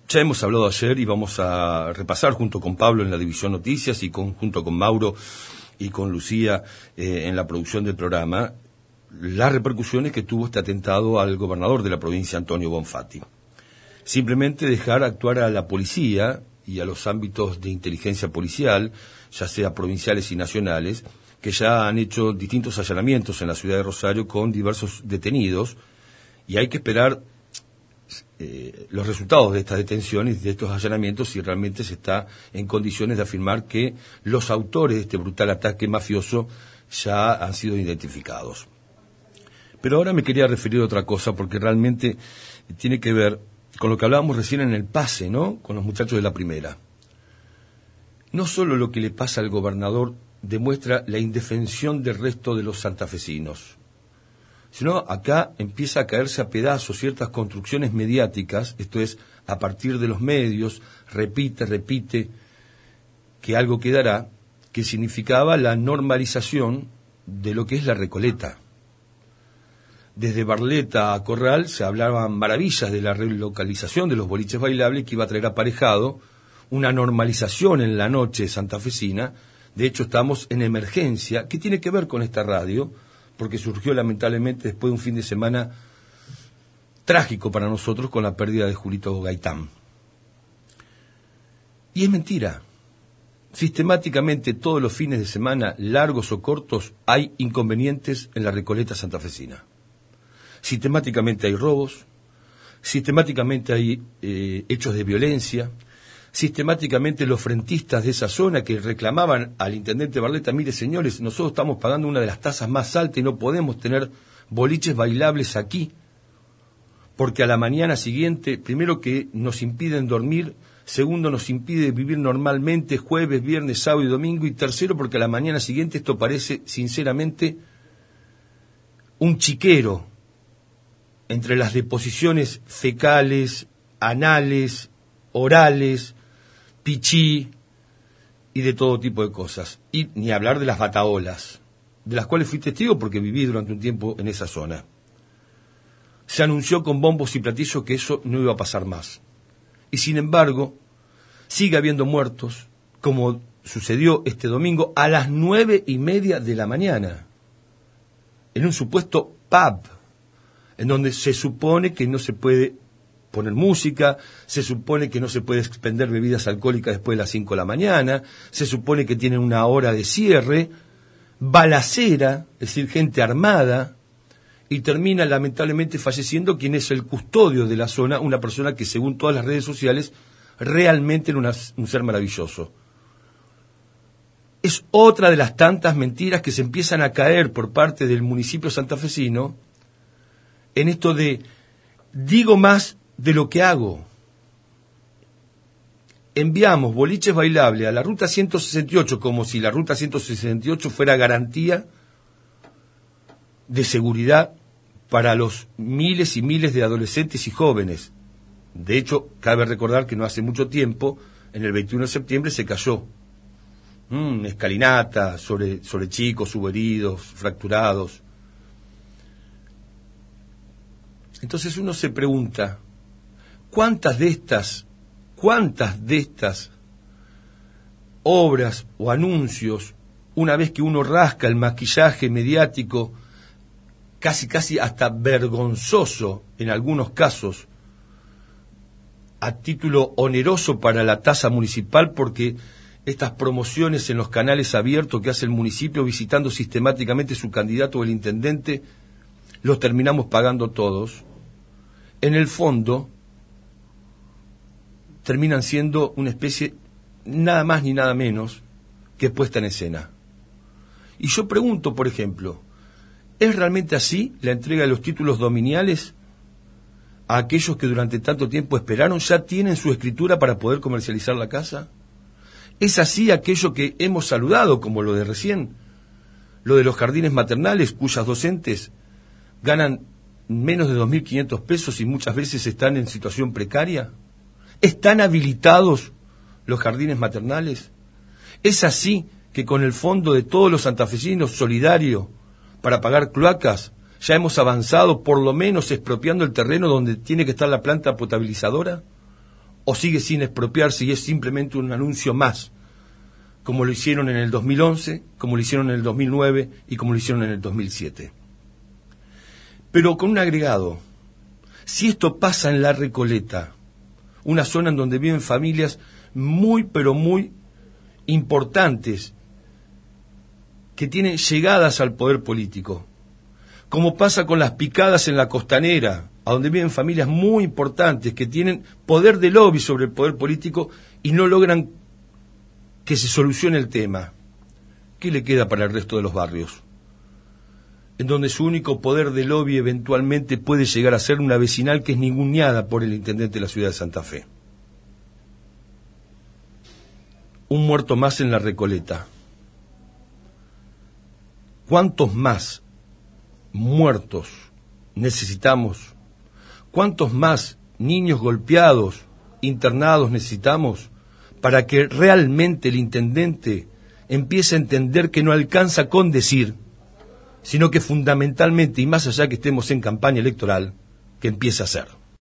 Ya hemos hablado ayer y vamos a repasar junto con Pablo en la División Noticias y junto con Mauro y con Lucía en la producción del programa las repercusiones que tuvo este atentado al gobernador de la provincia, Antonio Bonfatti. Simplemente dejar actuar a la policía y a los ámbitos de inteligencia policial, ya sea provinciales y nacionales, que ya han hecho distintos allanamientos en la ciudad de Rosario con diversos detenidos, y hay que esperar los resultados de estas detenciones, de estos allanamientos, si realmente se está en condiciones de afirmar que los autores de este brutal ataque mafioso ya han sido identificados. Pero ahora me quería referir a otra cosa, porque realmente tiene que ver con lo que hablábamos recién en el pase, ¿no?, con los muchachos de la primera. No solo lo que le pasa al gobernador demuestra la indefensión del resto de los santafesinos, sino acá empieza a caerse a pedazos ciertas construcciones mediáticas, esto es, a partir de los medios, repite, que algo quedará, que significaba la normalización de lo que es la Recoleta. Desde Barleta a Corral se hablaban maravillas de la relocalización de los boliches bailables, que iba a traer aparejado una normalización en la noche santafesina. De hecho, estamos en emergencia. ¿Qué tiene que ver con esta radio? Porque surgió lamentablemente después de un fin de semana trágico para nosotros con la pérdida de Julito Gaitán. Y es mentira. Sistemáticamente todos los fines de semana, largos o cortos, hay inconvenientes en la Recoleta santafesina. Sistemáticamente hay robos, sistemáticamente hay hechos de violencia, sistemáticamente los frentistas de esa zona que reclamaban al intendente Barleta: mire señores, nosotros estamos pagando una de las tasas más altas y no podemos tener boliches bailables aquí, porque a la mañana siguiente, primero que nos impiden dormir, segundo nos impide vivir normalmente jueves, viernes, sábado y domingo, y tercero porque a la mañana siguiente esto parece sinceramente un chiquero entre las deposiciones fecales, anales, orales, pichí y de todo tipo de cosas. Y ni hablar de las bataolas, de las cuales fui testigo porque viví durante un tiempo en esa zona. Se anunció con bombos y platillos que eso no iba a pasar más. Y sin embargo, sigue habiendo muertos, como sucedió este domingo a las 9:30 de la mañana, en un supuesto pub, en donde se supone que no se puede poner música, se supone que no se puede expender bebidas alcohólicas después de las 5 de la mañana, se supone que tienen una hora de cierre, balacera, es decir, gente armada, y termina lamentablemente falleciendo quien es el custodio de la zona, una persona que según todas las redes sociales realmente era un ser maravilloso. Es otra de las tantas mentiras que se empiezan a caer por parte del municipio santafesino en esto de digo más de lo que hago. Enviamos boliches bailables a la Ruta 168 como si la Ruta 168 fuera garantía de seguridad para los miles y miles de adolescentes y jóvenes. De hecho, cabe recordar que no hace mucho tiempo, en el 21 de septiembre, se cayó escalinata sobre chicos, hubo heridos, fracturados. Entonces uno se pregunta, ¿cuántas de estas obras o anuncios, una vez que uno rasca el maquillaje mediático, casi hasta vergonzoso en algunos casos, a título oneroso para la tasa municipal, porque estas promociones en los canales abiertos que hace el municipio visitando sistemáticamente su candidato o el intendente, los terminamos pagando todos, en el fondo terminan siendo una especie, nada más ni nada menos, que puesta en escena. Y yo pregunto, por ejemplo, ¿es realmente así la entrega de los títulos dominiales a aquellos que durante tanto tiempo esperaron? ¿Ya tienen su escritura para poder comercializar la casa? ¿Es así aquello que hemos saludado, como lo de recién, lo de los jardines maternales, cuyas docentes ganan menos de 2.500 pesos y muchas veces están en situación precaria? ¿Están habilitados los jardines maternales? ¿Es así que con el fondo de todos los santafesinos solidario para pagar cloacas ya hemos avanzado, por lo menos expropiando el terreno donde tiene que estar la planta potabilizadora? o sigue sin expropiarse y es simplemente un anuncio más, como lo hicieron en el 2011, como lo hicieron en el 2009 y como lo hicieron en el 2007. Pero con un agregado: si esto pasa en La Recoleta, una zona en donde viven familias muy, pero muy importantes, que tienen llegadas al poder político, como pasa con Las Picadas en la Costanera, a donde viven familias muy importantes que tienen poder de lobby sobre el poder político y no logran que se solucione el tema, ¿qué le queda para el resto de los barrios? En donde su único poder de lobby eventualmente puede llegar a ser una vecinal que es ninguneada por el intendente de la ciudad de Santa Fe. Un muerto más en La Recoleta. ¿Cuántos más muertos necesitamos? ¿Cuántos más niños golpeados, internados necesitamos para que realmente el intendente empiece a entender que no alcanza con decir, sino que fundamentalmente, y más allá que estemos en campaña electoral, que empiece a hacer?